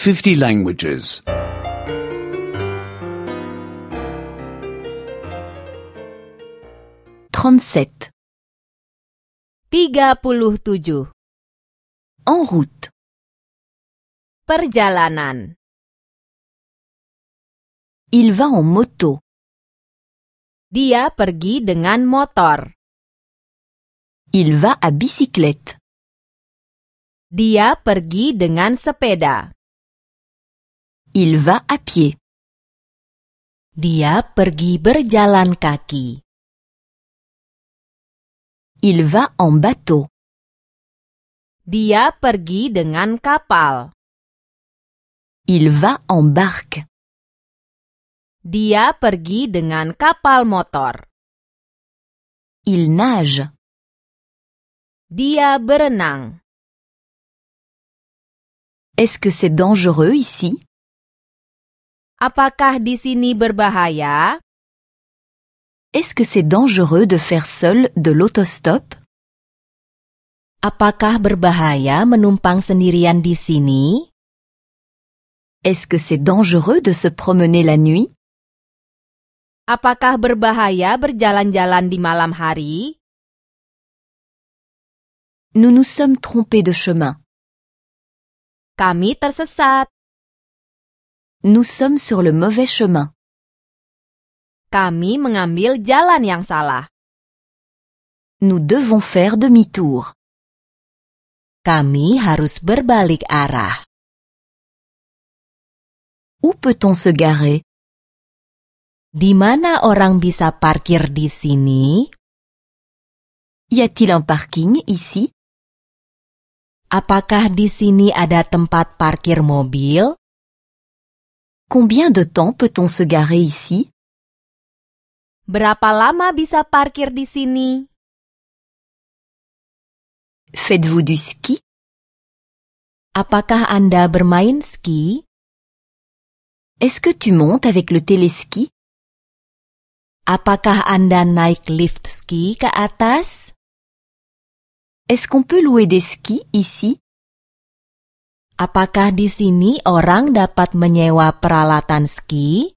50 languages. 37. 37. En route. Perjalanan. Il va en moto. Dia pergi dengan motor. Il va à bicyclette. Dia pergi dengan sepeda. Il va à pied. Dia pergi berjalan kaki. Il va en bateau. Dia pergi dengan kapal. Il va en barque. Dia pergi dengan kapal motor. Il nage. Dia berenang. Est-ce que c'est dangereux ici? Apakah di sini berbahaya? Est-ce que c'est dangereux de faire seul de l'autostop? Apakah berbahaya menumpang sendirian di sini? Est-ce que c'est dangereux de se promener la nuit? Apakah berbahaya berjalan-jalan di malam hari? Nous nous sommes trompés de chemin. Kami tersesat. Nous sommes sur le mauvais chemin. Kami mengambil jalan yang salah. Nous devons faire demi-tour. Kami harus berbalik arah. Où peut-on se garer? Di mana orang bisa parkir di sini? Y a-t-il un parking ici? Apakah di sini ada tempat parkir mobil? Combien de temps peut-on se garer ici? Berapa lama bisa parkir di sini? Faites-vous du ski? Apakah Anda bermain ski? Est-ce que tu montes avec le téléski? Apakah Anda naik lift ski ke atas? Est-ce qu'on peut louer des skis ici? Apakah di sini orang dapat menyewa peralatan ski?